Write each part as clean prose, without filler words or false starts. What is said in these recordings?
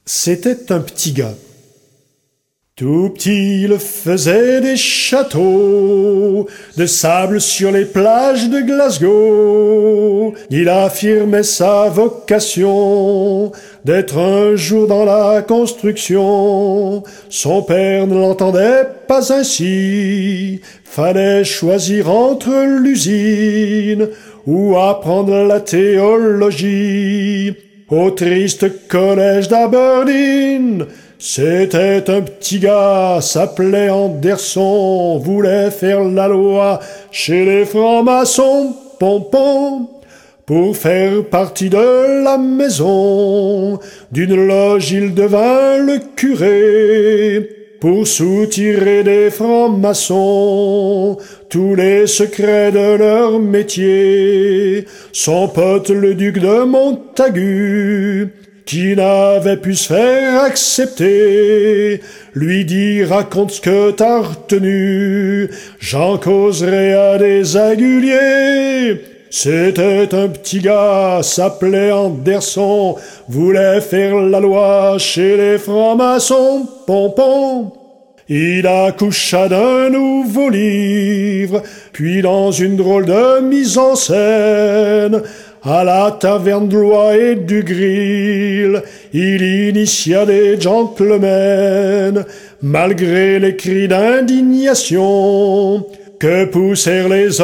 C'était un petit gars. Tout petit, il faisait des châteaux de sable sur les plages de Glasgow. Il affirmait sa vocation d'être un jour dans la construction. Son père ne l'entendait pas ainsi. Fallait choisir entre l'usine ou apprendre la théologie. Au triste collège d'Aberdeen, c'était un petit gars, s'appelait Anderson, voulait faire la loi chez les francs-maçons, pompon, pour faire partie de la maison. D'une loge, il devint le curé, pour soutirer des francs-maçons tous les secrets de leur métier. Son pote, le duc de Montagu, qui n'avait pu se faire accepter, lui dit « Raconte ce que t'as retenu, j'en causerai à des aguliers ». C'était un petit gars, s'appelait Anderson, voulait faire la loi chez les francs-maçons, pompon. Il accoucha d'un nouveau livre, puis dans une drôle de mise en scène, à la taverne de l'Oie et du Grill, il initia des gentlemen, malgré les cris d'indignation que poussèrent les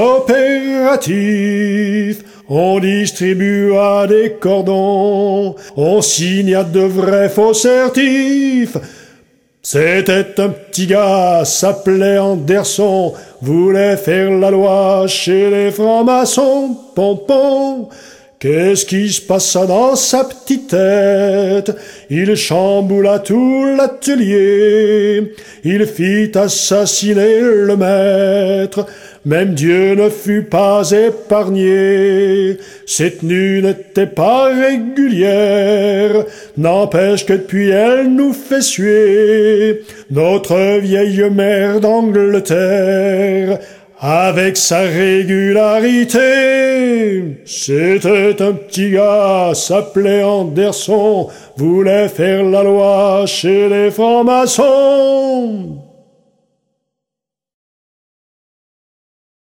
opératifs. On distribua des cordons, on signa de vrais faux certifs. C'était un petit gars, s'appelait Anderson, voulait faire la loi chez les francs-maçons, pompon. Qu'est-ce qui se passa dans sa petite tête? Il chamboula tout l'atelier, il fit assassiner le maître, même Dieu ne fut pas épargné. Ses tenues n'étaient pas régulières, n'empêche que depuis elle nous fait suer notre vieille mère d'Angleterre, avec sa régularité. C'était un petit gars, s'appelait Anderson, voulait faire la loi chez les francs-maçons.